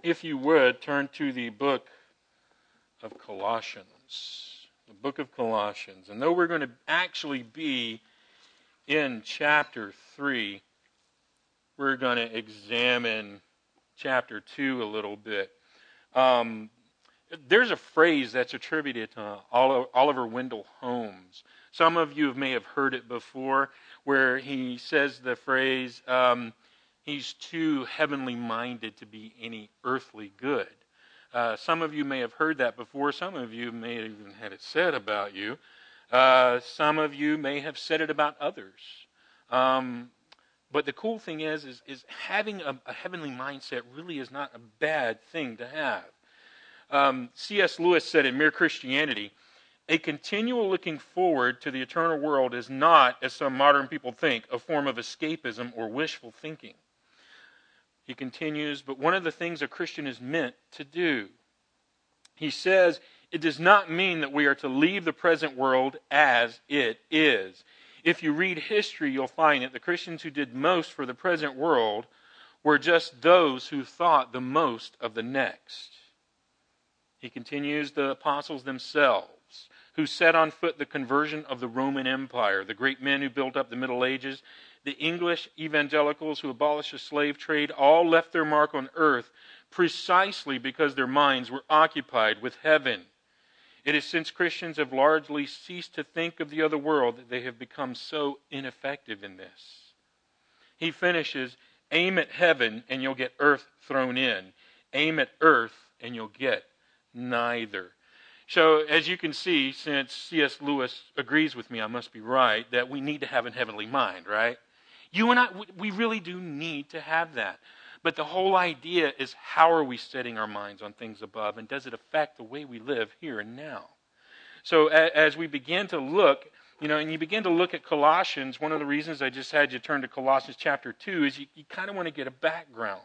if you would, turn to the book of Colossians. The book of Colossians. And though we're going to actually be in chapter 3, we're going to examine chapter 2 a little bit. There's a phrase that's attributed to Oliver Wendell Holmes. Some of you may have heard it before, where he says the phrase, he's too heavenly minded to be any earthly good. Some of you may have heard that before. Some of you may have even had it said about you. Some of you may have said it about others. But the cool thing is having a heavenly mindset really is not a bad thing to have. C.S. Lewis said in Mere Christianity, a continual looking forward to the eternal world is not, as some modern people think, a form of escapism or wishful thinking. He continues, but one of the things a Christian is meant to do. He says, it does not mean that we are to leave the present world as it is. If you read history, you'll find that the Christians who did most for the present world were just those who thought the most of the next. He continues, the apostles themselves, who set on foot the conversion of the Roman Empire, the great men who built up the Middle Ages, the English evangelicals who abolished the slave trade, all left their mark on earth precisely because their minds were occupied with heaven. It is since Christians have largely ceased to think of the other world that they have become so ineffective in this. He finishes, aim at heaven and you'll get earth thrown in. Aim at earth and you'll get neither. So as you can see, since C.S. Lewis agrees with me, I must be right, that we need to have a heavenly mind, right? You and I, we really do need to have that. But the whole idea is, how are we setting our minds on things above, and does it affect the way we live here and now? So as we begin to look, and you begin to look at Colossians, one of the reasons I just had you turn to Colossians chapter 2 is you kind of want to get a background.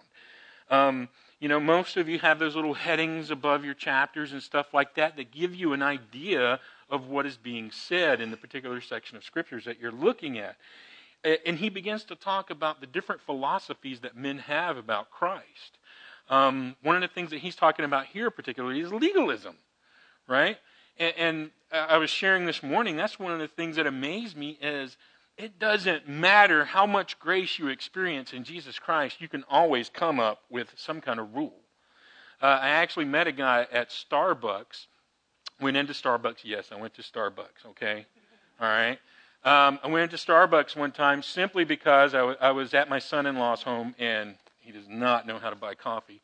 Most of you have those little headings above your chapters and stuff like that give you an idea of what is being said in the particular section of scriptures that you're looking at. And he begins to talk about the different philosophies that men have about Christ. One of the things that he's talking about here particularly is legalism, right? And I was sharing this morning, that's one of the things that amazed me is it doesn't matter how much grace you experience in Jesus Christ, you can always come up with some kind of rule. I actually met a guy at Starbucks. Went into Starbucks. Yes, I went to Starbucks, okay? All right. I went into Starbucks one time simply because I was at my son-in-law's home, and he does not know how to buy coffee.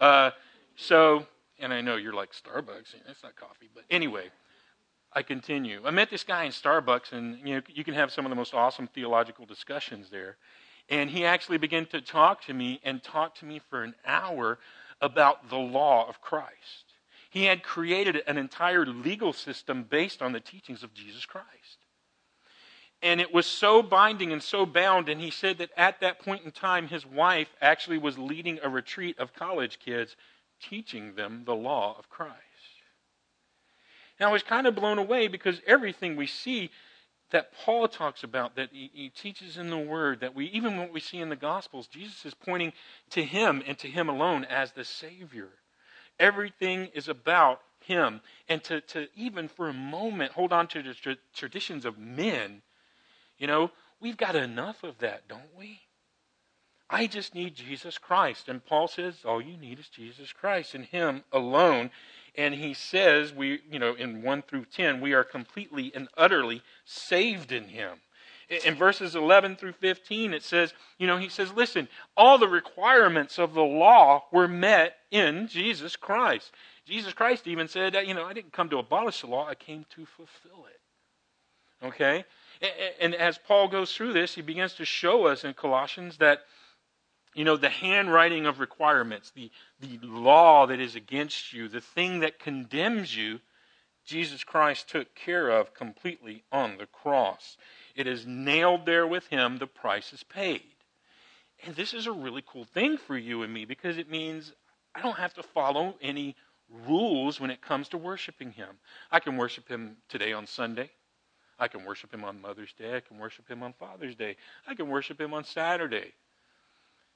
And I know you're like, Starbucks, that's not coffee. But anyway, I continue. I met this guy in Starbucks, and you can have some of the most awesome theological discussions there. And he actually began to talk to me for an hour about the law of Christ. He had created an entire legal system based on the teachings of Jesus Christ. And it was so binding and so bound, and he said that at that point in time, his wife actually was leading a retreat of college kids, teaching them the law of Christ. Now, I was kind of blown away because everything we see that Paul talks about, that he teaches in the Word, that even what we see in the Gospels, Jesus is pointing to Him and to Him alone as the Savior. Everything is about Him. And to even for a moment hold on to the traditions of men, we've got enough of that, don't we? I just need Jesus Christ. And Paul says, all you need is Jesus Christ and Him alone. And he says, in 1 through 10, we are completely and utterly saved in Him. In verses 11 through 15, it says, he says, listen, all the requirements of the law were met in Jesus Christ. Jesus Christ even said, I didn't come to abolish the law, I came to fulfill it. Okay? And as Paul goes through this, he begins to show us in Colossians that, the handwriting of requirements, the law that is against you, the thing that condemns you, Jesus Christ took care of completely on the cross. It is nailed there with Him, the price is paid. And this is a really cool thing for you and me because it means I don't have to follow any rules when it comes to worshiping Him. I can worship Him today on Sunday. I can worship Him on Mother's Day. I can worship Him on Father's Day. I can worship Him on Saturday.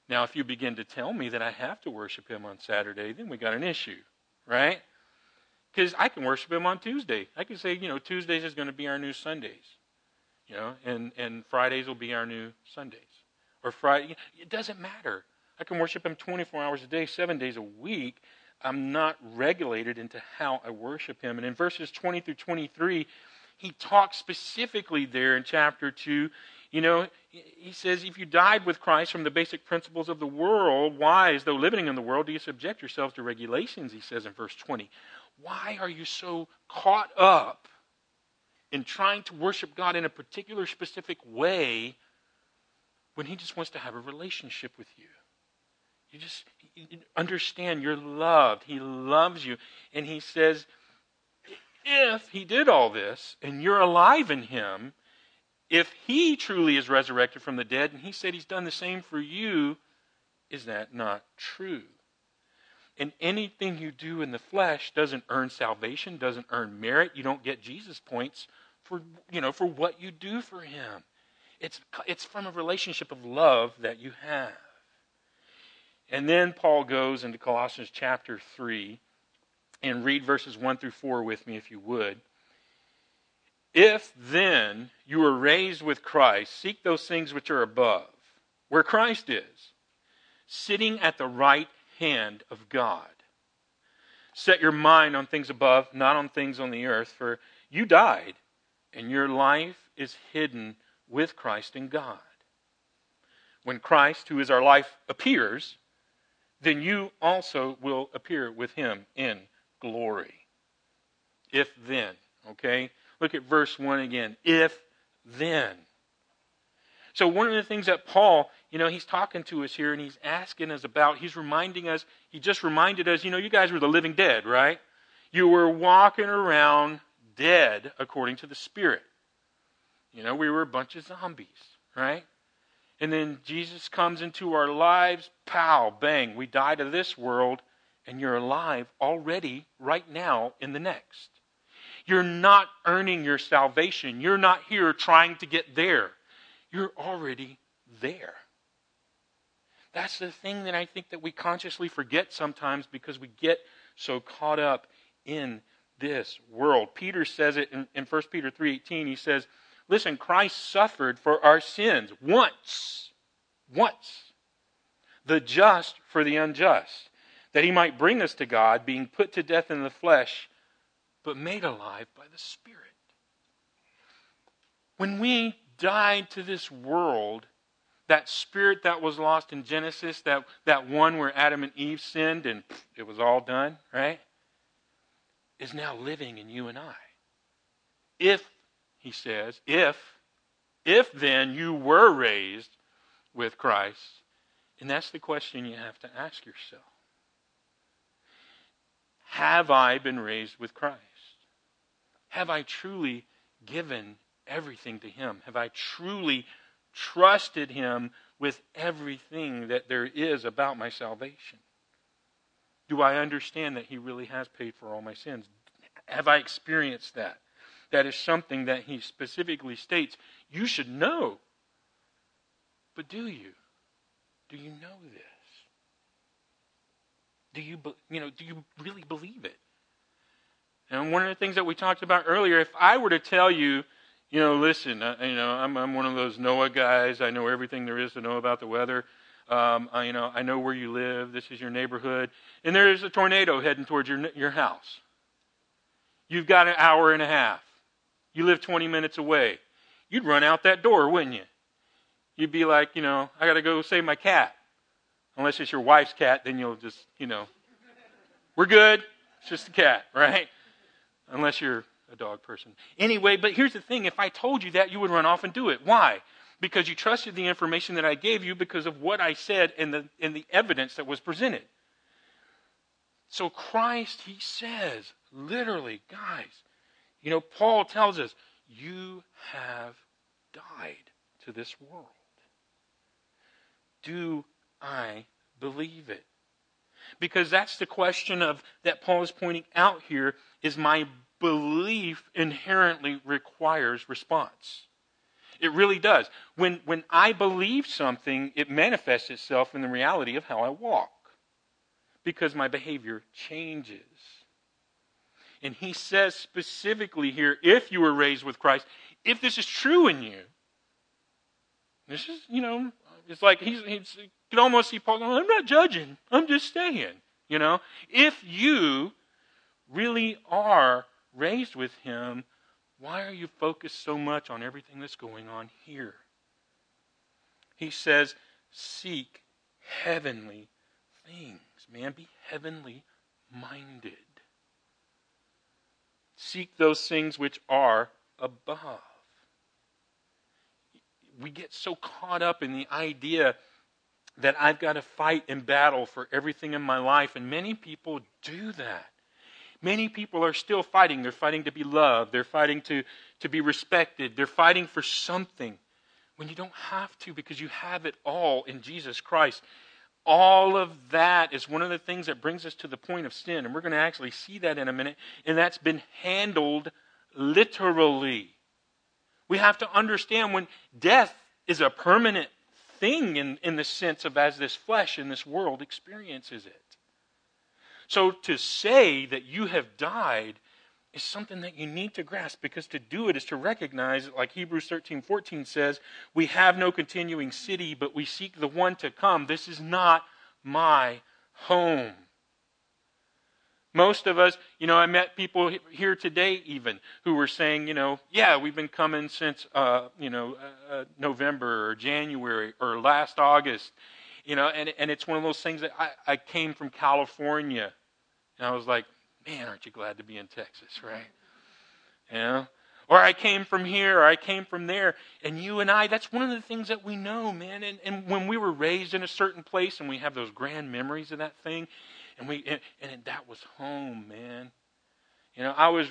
Now, if you begin to tell me that I have to worship him on Saturday, then we got an issue, right? Because I can worship him on Tuesday. I can say, Tuesdays is going to be our new Sundays, and Fridays will be our new Sundays. Or Friday, it doesn't matter. I can worship him 24 hours a day, 7 days a week. I'm not regulated into how I worship him. And in verses 20 through 23, he talks specifically there in chapter 2. He says, if you died with Christ from the basic principles of the world, why, as though living in the world, do you subject yourselves to regulations, he says in verse 20. Why are you so caught up in trying to worship God in a particular specific way when he just wants to have a relationship with you? You just understand you're loved. He loves you. And he says, if he did all this and you're alive in him, if he truly is resurrected from the dead, and he said he's done the same for you, is that not true? And anything you do in the flesh doesn't earn salvation, doesn't earn merit. You don't get Jesus points for what you do for him. It's from a relationship of love that you have. And then Paul goes into Colossians chapter 3, and read verses 1 through 4 with me if you would. If then you were raised with Christ, seek those things which are above, where Christ is, sitting at the right hand of God. Set your mind on things above, not on things on the earth, for you died, and your life is hidden with Christ in God. When Christ, who is our life, appears, then you also will appear with him in glory. If then, okay? Look at verse 1 again. If then. So one of the things that Paul, he's talking to us here and he's asking us about, he just reminded us, you guys were the living dead, right? You were walking around dead according to the Spirit. We were a bunch of zombies, right? And then Jesus comes into our lives, pow, bang, we die to this world, and you're alive already right now in the next. You're not earning your salvation. You're not here trying to get there. You're already there. That's the thing that I think that we consciously forget sometimes because we get so caught up in this world. Peter says it in 1 Peter 3:18. He says, listen, Christ suffered for our sins once. The just for the unjust, that he might bring us to God, being put to death in the flesh, but made alive by the Spirit. When we died to this world, that spirit that was lost in Genesis, that one where Adam and Eve sinned and it was all done, right? Is now living in you and I. If, he says, if then you were raised with Christ, and that's the question you have to ask yourself. Have I been raised with Christ? Have I truly given everything to him? Have I truly trusted him with everything that there is about my salvation? Do I understand that he really has paid for all my sins? Have I experienced that? That is something that he specifically states you should know. But do you? Do you know this? Do you really believe it? And one of the things that we talked about earlier, if I were to tell you, listen, I'm one of those Noah guys. I know everything there is to know about the weather. I know where you live. This is your neighborhood. And there's a tornado heading towards your house. You've got an hour and a half. You live 20 minutes away. You'd run out that door, wouldn't you? You'd be like, I got to go save my cat. Unless it's your wife's cat, then you'll just, we're good. It's just a cat, right? Unless you're a dog person. Anyway, but here's the thing. If I told you that, you would run off and do it. Why? Because you trusted the information that I gave you because of what I said and the evidence that was presented. So Christ, he says, literally, guys, Paul tells us, you have died to this world. Do I believe it? Because that's the question that Paul is pointing out here, is my belief inherently requires response. It really does. When I believe something, it manifests itself in the reality of how I walk. Because my behavior changes. And he says specifically here, if you were raised with Christ, if this is true in you, this is, it's like you can almost see Paul going, I'm not judging, I'm just saying, If you really are raised with him, why are you focused so much on everything that's going on here? He says, seek heavenly things. Man, be heavenly minded. Seek those things which are above. We get so caught up in the idea that I've got to fight and battle for everything in my life, and many people do that. Many people are still fighting. They're fighting to be loved. They're fighting to be respected. They're fighting for something when you don't have to, because you have it all in Jesus Christ. All of that is one of the things that brings us to the point of sin. And we're going to actually see that in a minute. And that's been handled literally. We have to understand when death is a permanent thing in the sense of as this flesh in this world experiences it. So to say that you have died is something that you need to grasp, because to do it is to recognize, like Hebrews 13:14 says, we have no continuing city, but we seek the one to come. This is not my home. Most of us, I met people here today even who were saying, yeah, we've been coming since, November or January or last August, and it's one of those things that I came from California. And I was like, man, aren't you glad to be in Texas, right? Or I came from here, or I came from there. And you and I, that's one of the things that we know, man. And when we were raised in a certain place and we have those grand memories of that thing, and that was home, man. We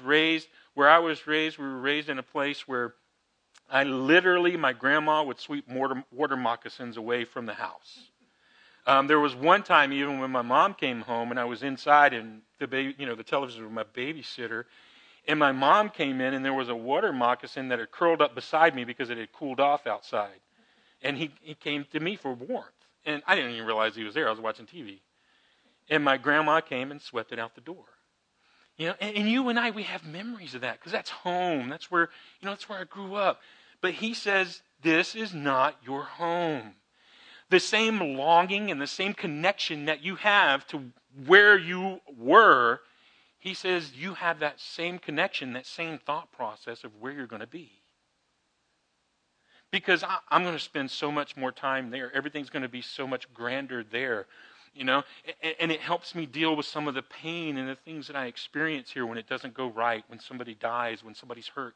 were raised in a place where my grandma would sweep water moccasins away from the house. There was one time even when my mom came home and I was inside and the television was my babysitter, and my mom came in and there was a water moccasin that had curled up beside me because it had cooled off outside. And he came to me for warmth. And I didn't even realize he was there. I was watching TV. And my grandma came and swept it out the door. And you and I, we have memories of that because that's home. That's where I grew up. But he says, this is not your home. The same longing and the same connection that you have to where you were, he says you have that same connection, that same thought process of where you're going to be. Because I'm going to spend so much more time there. Everything's going to be so much grander there. And it helps me deal with some of the pain and the things that I experience here when it doesn't go right, when somebody dies, when somebody's hurt.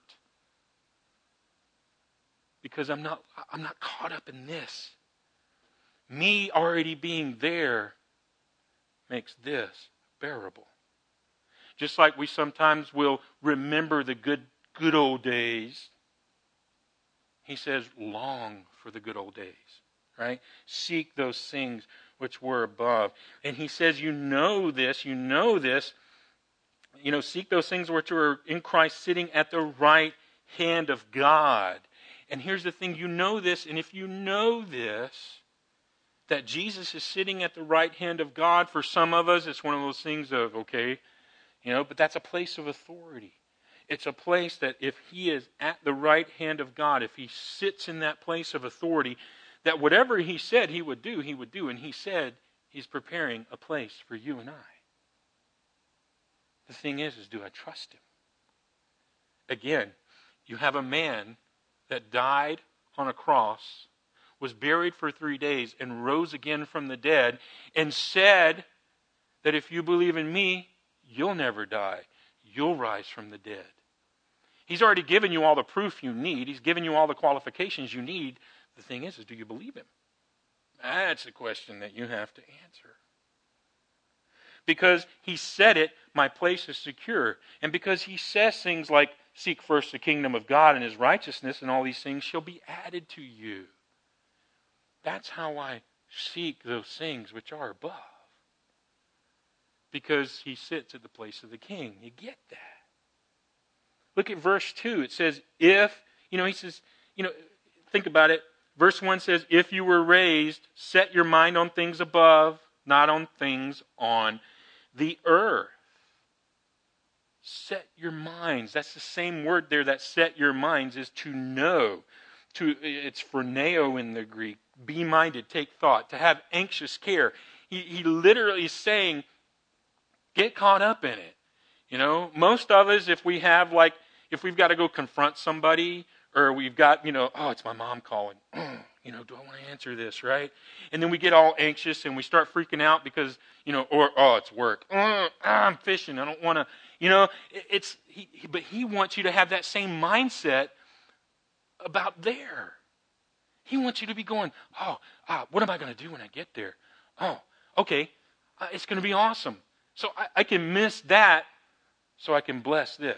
Because I'm not caught up in this. Me already being there makes this bearable. Just like we sometimes will remember the good old days, he says, long for the good old days, right? Seek those things which were above. And he says, you know this, seek those things which are in Christ sitting at the right hand of God. And here's the thing, you know this, and if you know this, that Jesus is sitting at the right hand of God, for some of us, it's one of those things of, okay, but that's a place of authority. It's a place that if he is at the right hand of God, if he sits in that place of authority, that whatever he said he would do, he would do. And he said he's preparing a place for you and I. The thing is do I trust him? Again, you have a man that died on a cross, was buried for 3 days, and rose again from the dead, and said that if you believe in me, you'll never die. You'll rise from the dead. He's already given you all the proof you need. He's given you all the qualifications you need. The thing is do you believe him? That's the question that you have to answer. Because he said it, my place is secure. And because he says things like, seek first the kingdom of God and his righteousness, and all these things shall be added to you. That's how I seek those things which are above. Because he sits at the place of the king. You get that. Look at verse 2. It says, he says, think about it. Verse 1 says, if you were raised, set your mind on things above, not on things on the earth. Set your minds. That's the same word there that set your minds is to know. It's phroneo in the Greek. Be minded, take thought, to have anxious care. He literally is saying, get caught up in it. You know, most of us, if we've got to go confront somebody, or we've got, oh, it's my mom calling. Do I want to answer this, right? And then we get all anxious and we start freaking out because, it's work. I'm fishing. I don't want to, but he wants you to have that same mindset about there. He wants you to be going, what am I going to do when I get there? Oh, okay, it's going to be awesome. So I can miss that so I can bless this.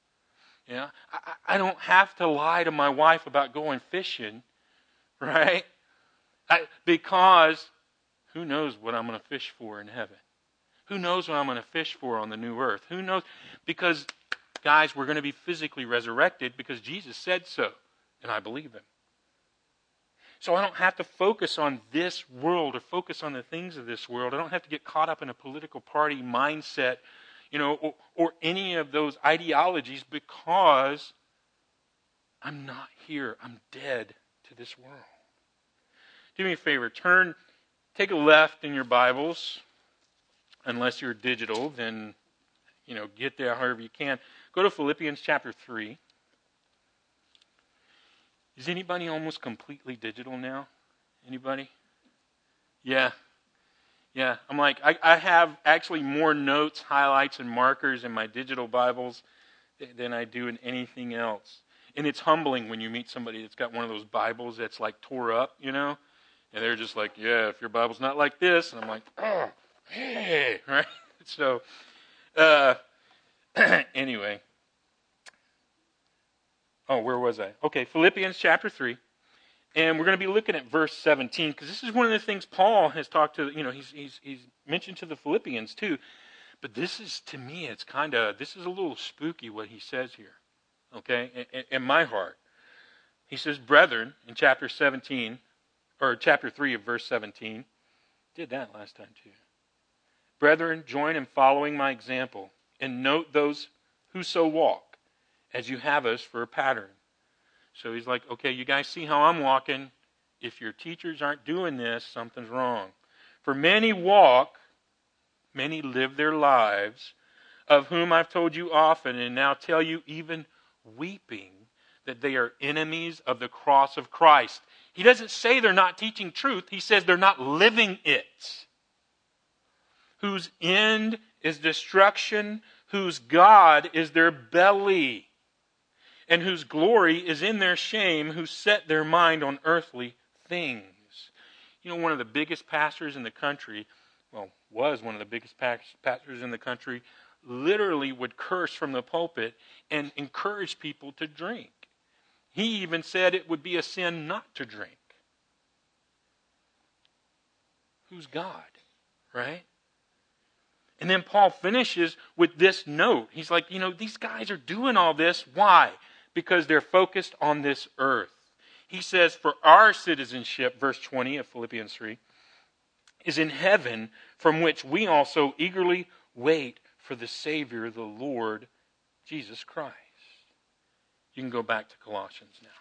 I don't have to lie to my wife about going fishing, right? Because who knows what I'm going to fish for in heaven? Who knows what I'm going to fish for on the new earth? Who knows? Because, guys, we're going to be physically resurrected because Jesus said so, and I believe him. So I don't have to focus on this world or focus on the things of this world. I don't have to get caught up in a political party mindset, or any of those ideologies, because I'm not here. I'm dead to this world. Do me a favor. Take a left in your Bibles. Unless you're digital, then, get there however you can. Go to Philippians chapter 3. Is anybody almost completely digital now? Anybody? Yeah. I'm like, I have actually more notes, highlights, and markers in my digital Bibles than I do in anything else. And it's humbling when you meet somebody that's got one of those Bibles that's like tore up, and they're just like, yeah, if your Bible's not like this. And I'm like, oh, hey, right? So, anyway. Oh, where was I? Okay, Philippians chapter 3. And we're going to be looking at verse 17, because this is one of the things Paul has talked to, he's mentioned to the Philippians too. But this is, to me, this is a little spooky what he says here, okay, in my heart. He says, brethren, in chapter 17, or chapter 3 of verse 17, did that last time too. Brethren, join in following my example, and note those who so walk, as you have us for a pattern. So he's like, okay, you guys see how I'm walking. If your teachers aren't doing this, something's wrong. For many live their lives, of whom I've told you often, and now tell you even weeping, that they are enemies of the cross of Christ. He doesn't say they're not teaching truth. He says they're not living it. Whose end is destruction, whose God is their belly, and whose glory is in their shame, who set their mind on earthly things. One of the biggest pastors in the country, was one of the biggest pastors in the country, literally would curse from the pulpit and encourage people to drink. He even said it would be a sin not to drink. Who's God, right? And then Paul finishes with this note. He's like, these guys are doing all this. Why? Because they're focused on this earth. He says, for our citizenship, verse 20 of Philippians 3, is in heaven, from which we also eagerly wait for the Savior, the Lord, Jesus Christ. You can go back to Colossians now.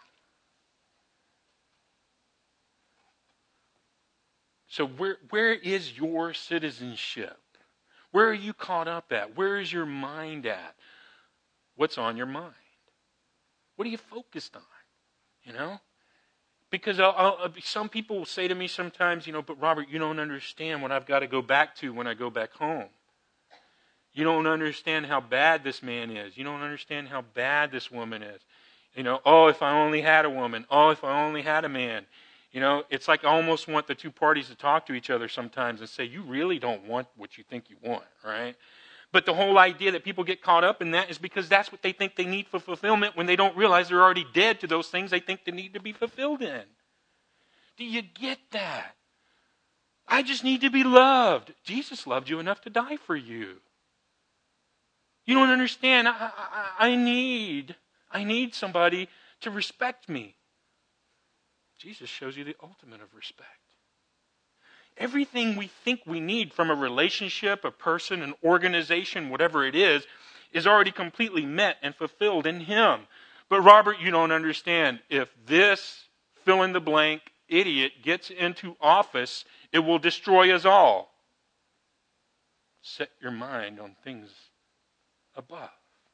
So where is your citizenship? Where are you caught up at? Where is your mind at? What's on your mind? What are you focused on? Because some people will say to me sometimes, but Robert, you don't understand what I've got to go back to when I go back home. You don't understand how bad this man is. You don't understand how bad this woman is. If I only had a woman. Oh, if I only had a man. It's like I almost want the two parties to talk to each other sometimes and say, you really don't want what you think you want, right? But the whole idea that people get caught up in that is because that's what they think they need for fulfillment when they don't realize they're already dead to those things they think they need to be fulfilled in. Do you get that? I just need to be loved. Jesus loved you enough to die for you. You don't understand. I need somebody to respect me. Jesus shows you the ultimate of respect. Everything we think we need from a relationship, a person, an organization, whatever it is already completely met and fulfilled in Him. But Robert, you don't understand. If this fill-in-the-blank idiot gets into office, it will destroy us all. Set your mind on things above.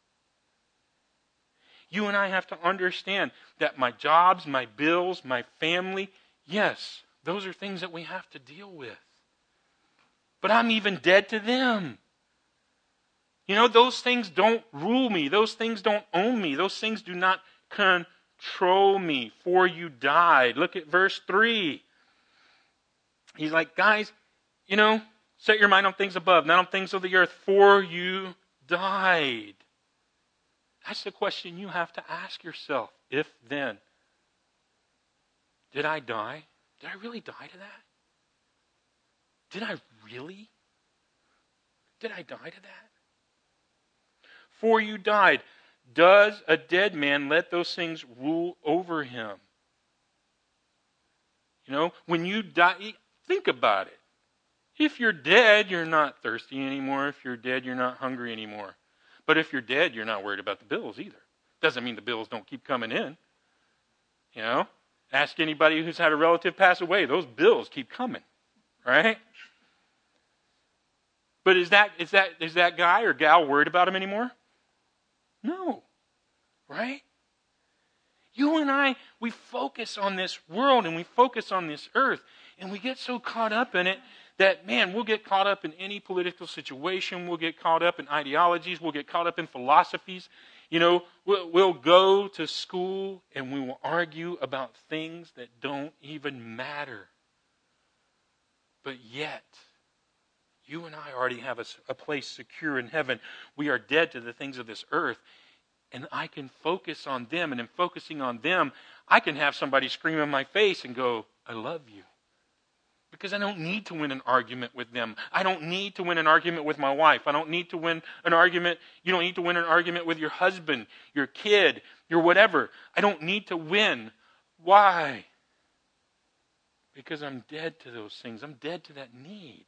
You and I have to understand that my jobs, my bills, my family, yes, those are things that we have to deal with. But I'm even dead to them. You know, those things don't rule me. Those things don't own me. Those things do not control me. For you died. Look at verse 3. He's like, guys, you know, set your mind on things above, not on things of the earth. For you died. That's the question you have to ask yourself. If then, did I die? Did I really die to that? Did I really? Did I die to that? For you died. Does a dead man let those things rule over him? You know, when you die, think about it. If you're dead, you're not thirsty anymore. If you're dead, you're not hungry anymore. But if you're dead, you're not worried about the bills either. Doesn't mean the bills don't keep coming in. You know, ask anybody who's had a relative pass away. Those bills keep coming, right? But is that guy or gal worried about him anymore? No, right? You and I, we focus on this world and we focus on this earth, and we get so caught up in it that, man, we'll get caught up in any political situation. We'll get caught up in ideologies. We'll get caught up in philosophies. You know, we'll go to school and we will argue about things that don't even matter. But yet, you and I already have a place secure in heaven. We are dead to the things of this earth. And I can focus on them. And in focusing on them, I can have somebody scream in my face and go, I love you. Because I don't need to win an argument with them. I don't need to win an argument with my wife. I don't need to win an argument. You don't need to win an argument with your husband, your kid, your whatever. I don't need to win. Why? Because I'm dead to those things. I'm dead to that need.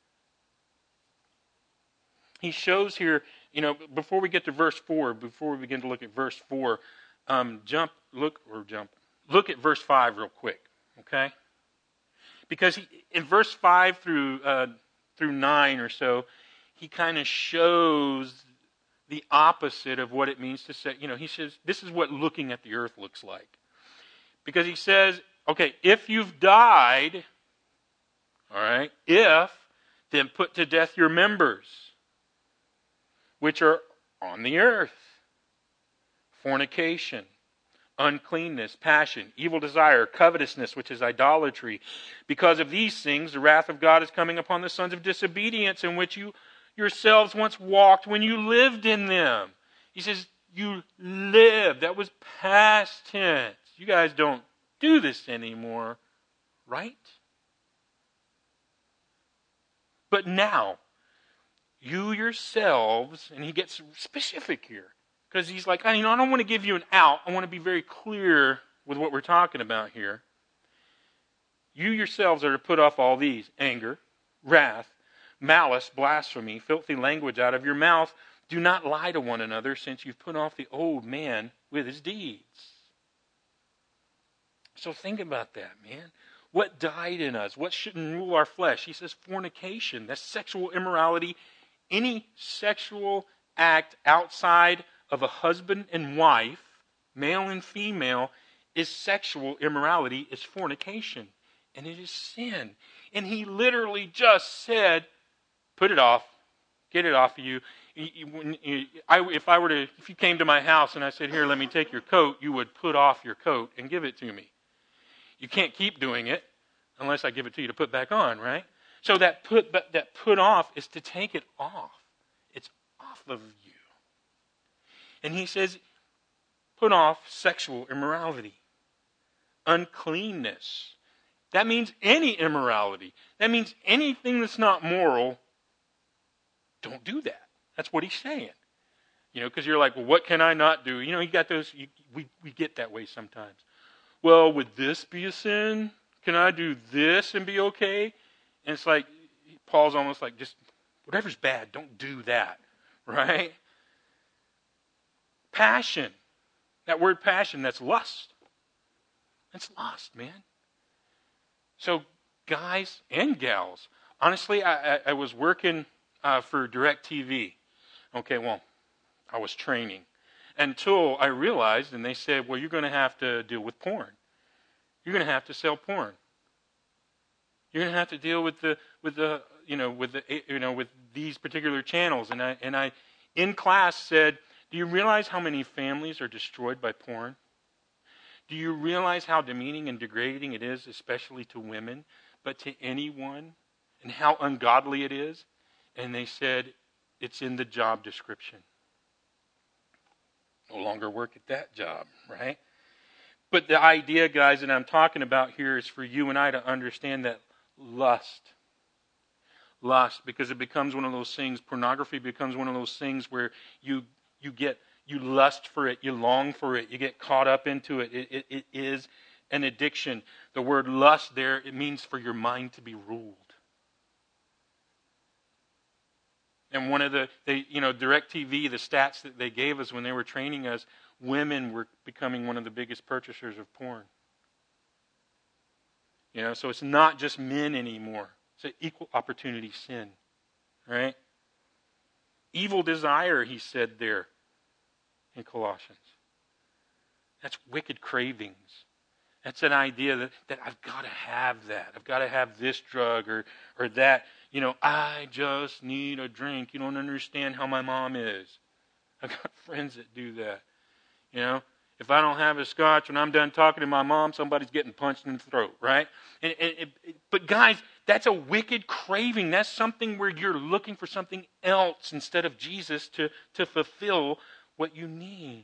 He shows here, you know, before we get to verse 4, before we begin to look at verse 4, look at verse 5 real quick, okay? Because in verse 5 through 9 or so, he kind of shows the opposite of what it means to say, you know, he says, this is what looking at the earth looks like. Because he says, okay, if you've died, all right, then put to death your members, which are on the earth. Fornication, uncleanness, passion, evil desire, covetousness, which is idolatry. Because of these things, the wrath of God is coming upon the sons of disobedience, in which you yourselves once walked when you lived in them. He says, you lived. That was past tense. You guys don't do this anymore, right? But now, you yourselves, and he gets specific here, because he's like, I don't want to give you an out. I want to be very clear with what we're talking about here. You yourselves are to put off all these: anger, wrath, malice, blasphemy, filthy language out of your mouth. Do not lie to one another, since you've put off the old man with his deeds. So think about that, man. What died in us? What shouldn't rule our flesh? He says fornication. That's sexual immorality. Any sexual act outside of a husband and wife, male and female, is sexual immorality, is fornication. And it is sin. And he literally just said, put it off. Get it off of you. If you came to my house and I said, here, let me take your coat, you would put off your coat and give it to me. You can't keep doing it unless I give it to you to put back on, right? So that put off is to take it off. It's off of you. And he says, put off sexual immorality, uncleanness. That means any immorality. That means anything that's not moral. Don't do that. That's what he's saying. You know, because you're like, well, what can I not do? You know, you got those. We get that way sometimes. well, would this be a sin? Can I do this and be okay? And it's like, Paul's almost like, just whatever's bad, don't do that, right? Passion. That word passion, that's lust. That's lust, man. So guys and gals, honestly, I was working for DirecTV. Okay, well, I was training. Until I realized, and they said, well, you're going to have to deal with porn. You're going to have to sell porn. You're going to have to deal with these particular channels. And I in class said, do you realize how many families are destroyed by porn? Do you realize how demeaning and degrading it is, especially to women, but to anyone, and how ungodly it is? And they said, it's in the job description. No longer work at that job, right? But the idea, guys, that I'm talking about here is for you and I to understand that lust, because it becomes one of those things, pornography becomes one of those things where you lust for it, you long for it, you get caught up into it. It is an addiction. The word lust there, it means for your mind to be ruled. And one of DirecTV, the stats that they gave us when they were training us, women were becoming one of the biggest purchasers of porn. So it's not just men anymore. It's an equal opportunity sin, right? Evil desire, he said there in Colossians. That's wicked cravings. That's an idea that I've got to have that. I've got to have this drug or that. I just need a drink. You don't understand how my mom is. I've got friends that do that. If I don't have a scotch when I'm done talking to my mom, somebody's getting punched in the throat, right? But guys, that's a wicked craving. That's something where you're looking for something else instead of Jesus to fulfill what you need.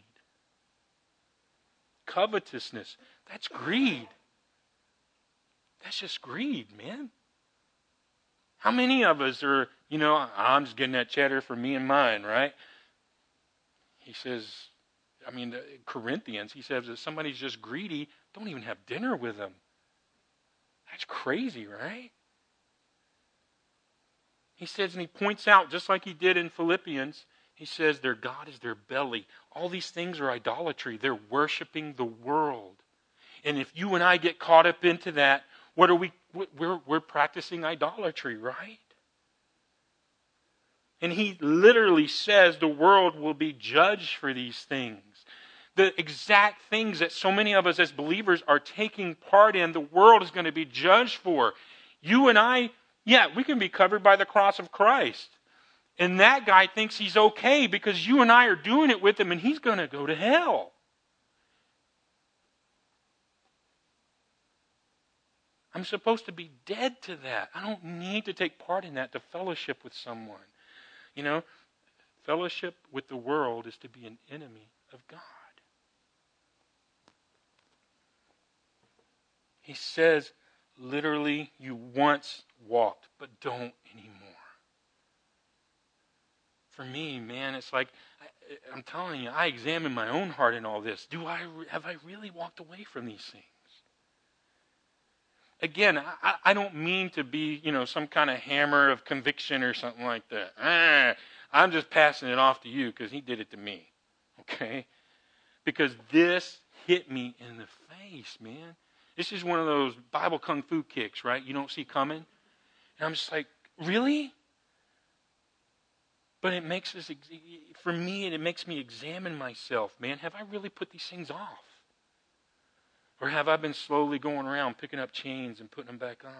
Covetousness, that's greed. That's just greed, man. How many of us are, I'm just getting that cheddar for me and mine, right? He says, Corinthians, he says, if somebody's just greedy, don't even have dinner with them. That's crazy, right? He says, and he points out, just like he did in Philippians, he says their God is their belly. All these things are idolatry. They're worshiping the world. And if you and I get caught up into that, what are we? We're practicing idolatry, right? And he literally says the world will be judged for these things. The exact things that so many of us as believers are taking part in, the world is going to be judged for. You and I, we can be covered by the cross of Christ. And that guy thinks he's okay because you and I are doing it with him and he's going to go to hell. I'm supposed to be dead to that. I don't need to take part in that to fellowship with someone. Fellowship with the world is to be an enemy of God. He says, literally, you once walked, but don't anymore. For me, man, it's like, I'm telling you, I examine my own heart in all this. Have I really walked away from these things? Again, I don't mean to be, some kind of hammer of conviction or something like that. I'm just passing it off to you because he did it to me. Okay? Because this hit me in the face, man. This is one of those Bible kung fu kicks, right? You don't see coming. And I'm just like, really? But it makes us, for me, it makes me examine myself, man. Have I really put these things off? Or have I been slowly going around picking up chains and putting them back on?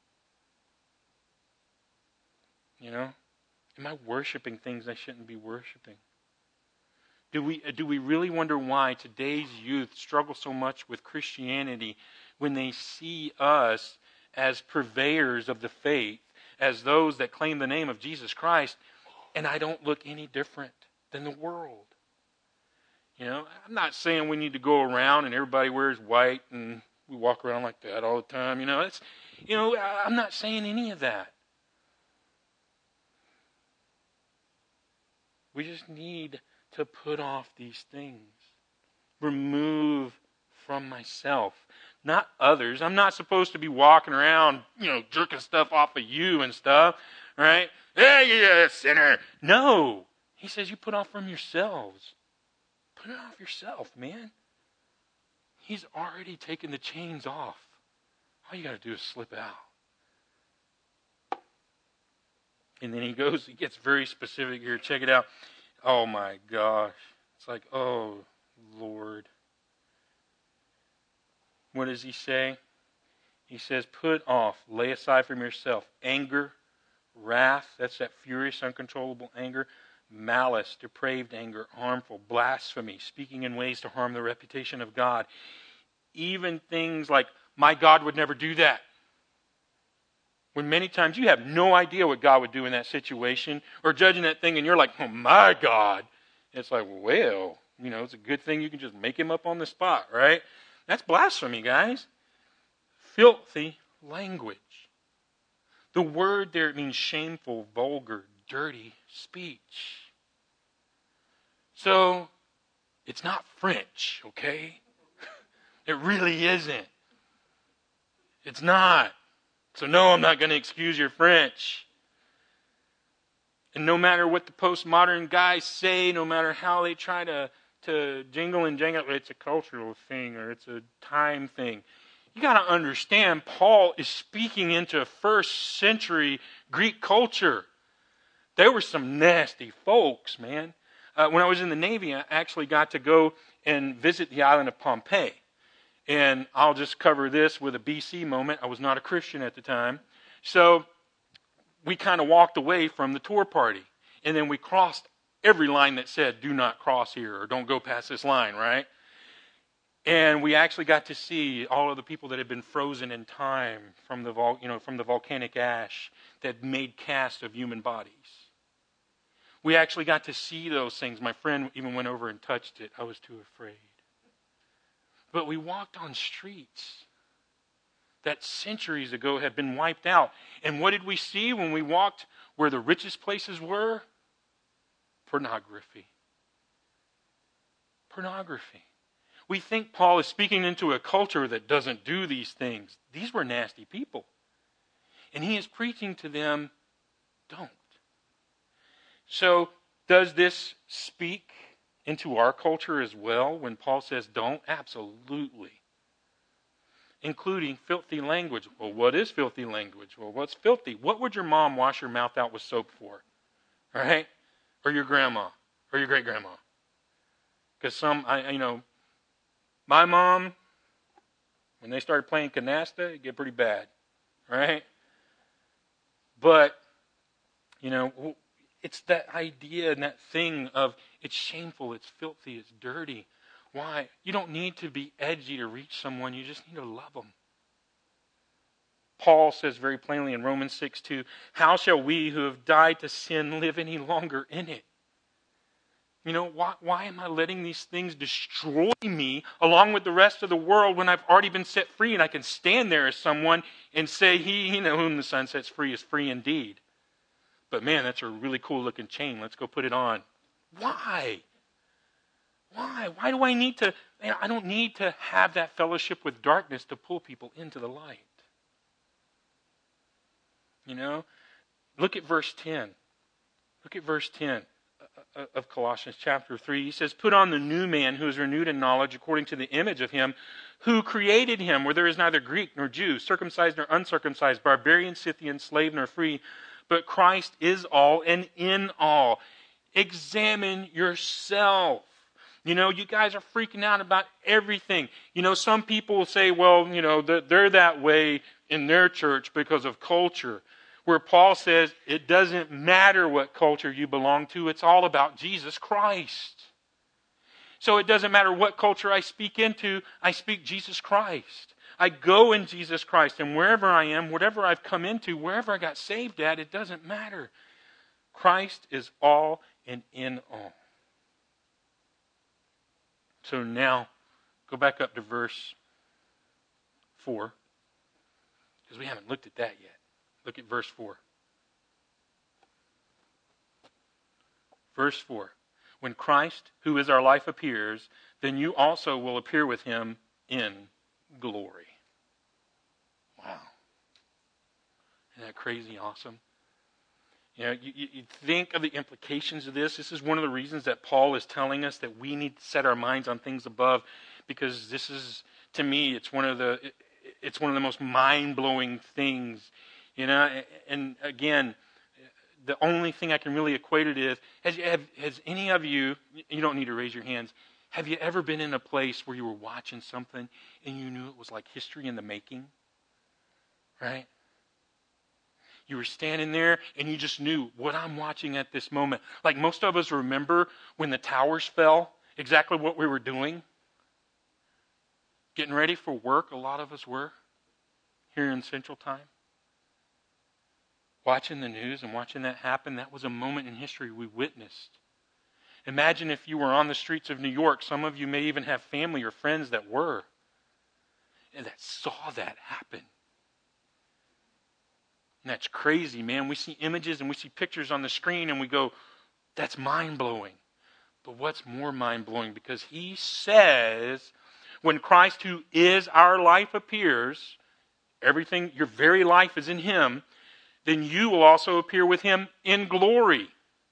Am I worshiping things I shouldn't be worshiping? Do we really wonder why today's youth struggle so much with Christianity when they see us as purveyors of the faith, as those that claim the name of Jesus Christ, and I don't look any different than the world? I'm not saying we need to go around and everybody wears white and we walk around like that all the time. I'm not saying any of that. We just need to put off these things. Remove from myself, not others. I'm not supposed to be walking around, jerking stuff off of you and stuff, right? Hey, you sinner. No. He says you put off from yourselves. Put it off yourself, man. He's already taken the chains off. All you got to do is slip out. And then he gets very specific here. Check it out. Oh my gosh. It's like, oh Lord. What does he say? He says, put off, lay aside from yourself, anger, wrath, that's that furious, uncontrollable anger, malice, depraved anger, harmful, blasphemy, speaking in ways to harm the reputation of God. Even things like, my God would never do that. When many times you have no idea what God would do in that situation, or judging that thing and you're like, oh my God. It's like, well, it's a good thing you can just make him up on the spot, right? That's blasphemy, guys. Filthy language. The word there means shameful, vulgar, dirty speech. So, it's not French, okay? It really isn't. It's not. So no, I'm not going to excuse your French. And no matter what the postmodern guys say, no matter how they try to jingle and jangle, it's a cultural thing or it's a time thing. You got to understand, Paul is speaking into first century Greek culture. There were some nasty folks, man. When I was in the Navy, I actually got to go and visit the island of Pompeii. And I'll just cover this with a BC moment. I was not a Christian at the time. So we kind of walked away from the tour party. And then we crossed every line that said, do not cross here or don't go past this line, right? And we actually got to see all of the people that had been frozen in time from the volcanic ash that made casts of human bodies. We actually got to see those things. My friend even went over and touched it. I was too afraid. But we walked on streets that centuries ago had been wiped out. And what did we see when we walked where the richest places were? Pornography. Pornography. We think Paul is speaking into a culture that doesn't do these things. These were nasty people. And he is preaching to them, don't. So, does this speak into our culture as well when Paul says don't? Absolutely. Including filthy language. Well, what is filthy language? Well, what's filthy? What would your mom wash her mouth out with soap for? Right? Or your grandma? Or your great-grandma? Because my mom, when they started playing canasta, it get pretty bad. Right? But, it's that idea and that thing of it's shameful, it's filthy, it's dirty. Why? You don't need to be edgy to reach someone. You just need to love them. Paul says very plainly in Romans 6:2, how shall we who have died to sin live any longer in it? Why am I letting these things destroy me along with the rest of the world when I've already been set free and I can stand there as someone and say, he whom the Son sets free is free indeed. But man, that's a really cool looking chain. Let's go put it on. Why? Why? Why do I need to? I don't need to have that fellowship with darkness to pull people into the light. Look at verse 10. Look at verse 10 of Colossians chapter 3. He says, put on the new man who is renewed in knowledge according to the image of him who created him, where there is neither Greek nor Jew, circumcised nor uncircumcised, barbarian, Scythian, slave nor free, but Christ is all and in all. Examine yourself. You guys are freaking out about everything. Some people will say, well, they're that way in their church because of culture. Where Paul says it doesn't matter what culture you belong to. It's all about Jesus Christ. So it doesn't matter what culture I speak into. I speak Jesus Christ. I go in Jesus Christ, and wherever I am, whatever I've come into, wherever I got saved at, it doesn't matter. Christ is all and in all. So now, go back up to verse 4, because we haven't looked at that yet. Look at verse 4. Verse 4. When Christ, who is our life, appears, then you also will appear with him in glory. Wow. Isn't that crazy awesome? You know, you think of the implications of this. This is one of the reasons that Paul is telling us that we need to set our minds on things above, because this is, to me, it's one of the most mind-blowing things. You know, and again, the only thing I can really equate it is, has any of you, you don't need to raise your hands, have you ever been in a place where you were watching something and you knew it was like history in the making? Right? You were standing there and you just knew what I'm watching at this moment. Like most of us remember when the towers fell, exactly what we were doing. Getting ready for work, a lot of us were, here in Central Time. Watching the news and watching that happen, that was a moment in history we witnessed. Imagine if you were on the streets of New York. Some of you may even have family or friends that were, and that saw that happen. And that's crazy, man. We see images and we see pictures on the screen and we go, that's mind-blowing. But what's more mind-blowing? Because he says, when Christ, who is our life, appears, everything, your very life is in him, then you will also appear with him in glory.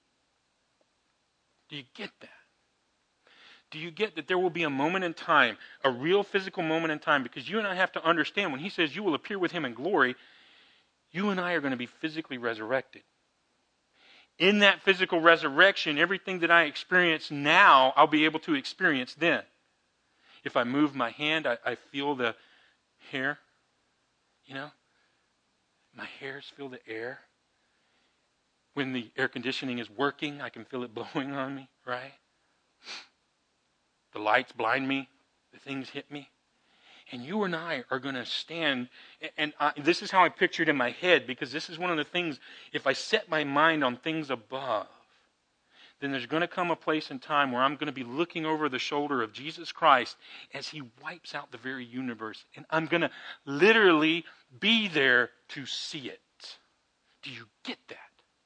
Do you get that? Do you get that there will be a moment in time, a real physical moment in time? Because you and I have to understand, when he says you will appear with him in glory, you and I are going to be physically resurrected. In that physical resurrection, everything that I experience now, I'll be able to experience then. If I move my hand, I feel the hair. You know? My hairs feel the air. When the air conditioning is working, I can feel it blowing on me, right? The lights blind me. The things hit me. And you and I are going to stand, and this is how I pictured in my head, because this is one of the things, if I set my mind on things above, then there's going to come a place in time where I'm going to be looking over the shoulder of Jesus Christ as he wipes out the very universe. And I'm going to literally be there to see it. Do you get that?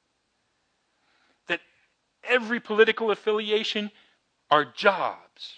That every political affiliation, our jobs,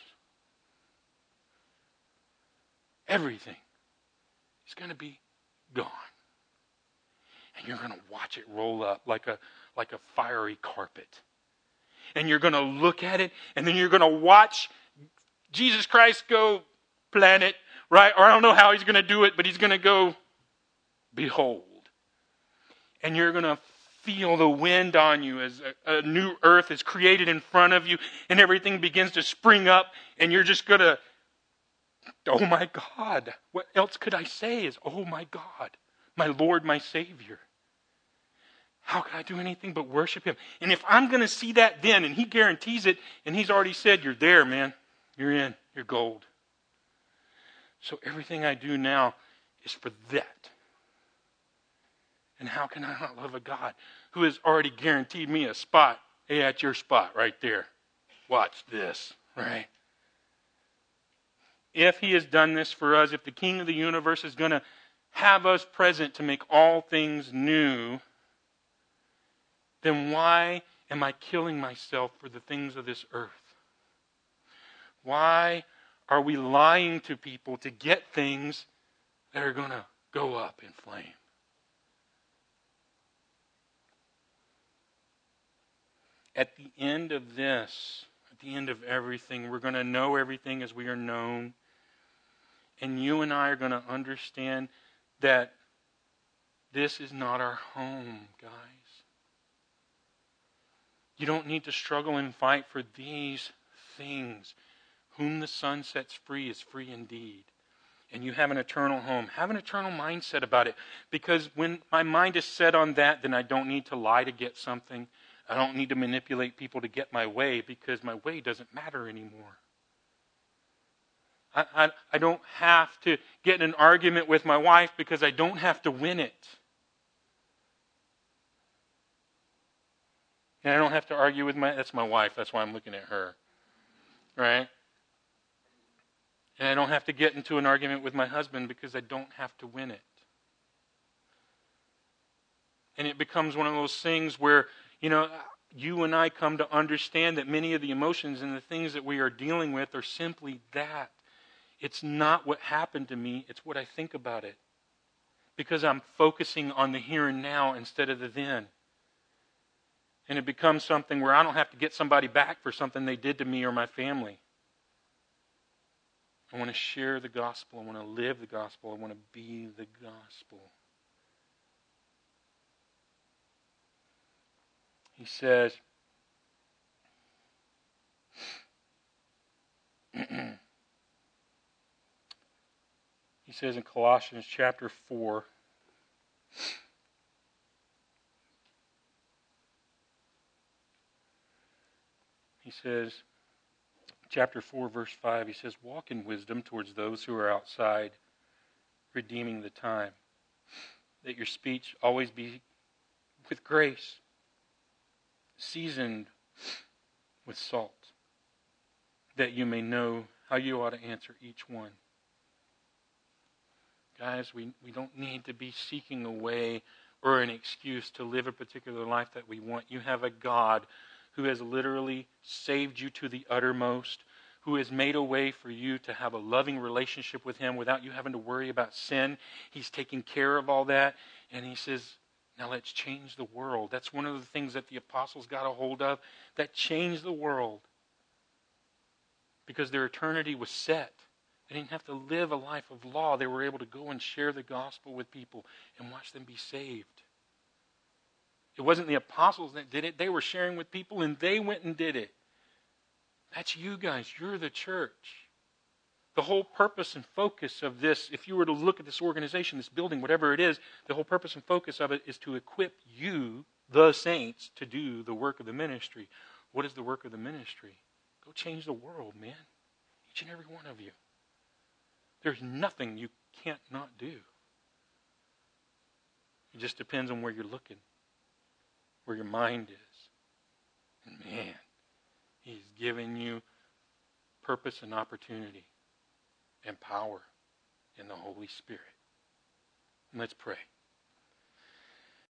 everything is going to be gone. And you're going to watch it roll up like a fiery carpet. And you're going to look at it, and then you're going to watch Jesus Christ go planet, right? Or I don't know how he's going to do it, but he's going to go, behold. And you're going to feel the wind on you as a new earth is created in front of you, and everything begins to spring up, and you're just going to, oh my God. What else could I say is, oh my God, my Lord, my Savior. How can I do anything but worship him? And if I'm going to see that then, and he guarantees it, and he's already said, you're there, man. You're in. You're gold. So everything I do now is for that. And how can I not love a God who has already guaranteed me a spot? Hey, that's your spot right there. Watch this, right? If he has done this for us, if the King of the universe is going to have us present to make all things new, then why am I killing myself for the things of this earth? Why are we lying to people to get things that are going to go up in flame? At the end of this, at the end of everything, we're going to know everything as we are known. And you and I are going to understand that this is not our home, guys. You don't need to struggle and fight for these things. Whom the Son sets free is free indeed. And you have an eternal home. Have an eternal mindset about it. Because when my mind is set on that, then I don't need to lie to get something. I don't need to manipulate people to get my way, because my way doesn't matter anymore. I don't have to get in an argument with my wife because I don't have to win it. And I don't have to argue with that's my wife, that's why I'm looking at her. Right? And I don't have to get into an argument with my husband because I don't have to win it. And it becomes one of those things where, you and I come to understand that many of the emotions and the things that we are dealing with are simply that. It's not what happened to me, it's what I think about it. Because I'm focusing on the here and now instead of the then. And it becomes something where I don't have to get somebody back for something they did to me or my family. I want to share the gospel. I want to live the gospel. I want to be the gospel. He says, in Colossians chapter 4, he says, chapter 4, verse 5, he says, walk in wisdom towards those who are outside, redeeming the time. That your speech always be with grace, seasoned with salt, that you may know how you ought to answer each one. Guys, we don't need to be seeking a way or an excuse to live a particular life that we want. You have a God who has literally saved you to the uttermost, who has made a way for you to have a loving relationship with Him without you having to worry about sin. He's taking care of all that. And He says, now let's change the world. That's one of the things that the apostles got a hold of that changed the world. Because their eternity was set. They didn't have to live a life of law. They were able to go and share the gospel with people and watch them be saved. It wasn't the apostles that did it. They were sharing with people and they went and did it. That's you guys. You're the church. The whole purpose and focus of this, if you were to look at this organization, this building, whatever it is, the whole purpose and focus of it is to equip you, the saints, to do the work of the ministry. What is the work of the ministry? Go change the world, man. Each and every one of you. There's nothing you can't not do. It just depends on where you're looking, where your mind is. And man, He's given you purpose and opportunity and power in the Holy Spirit. And let's pray.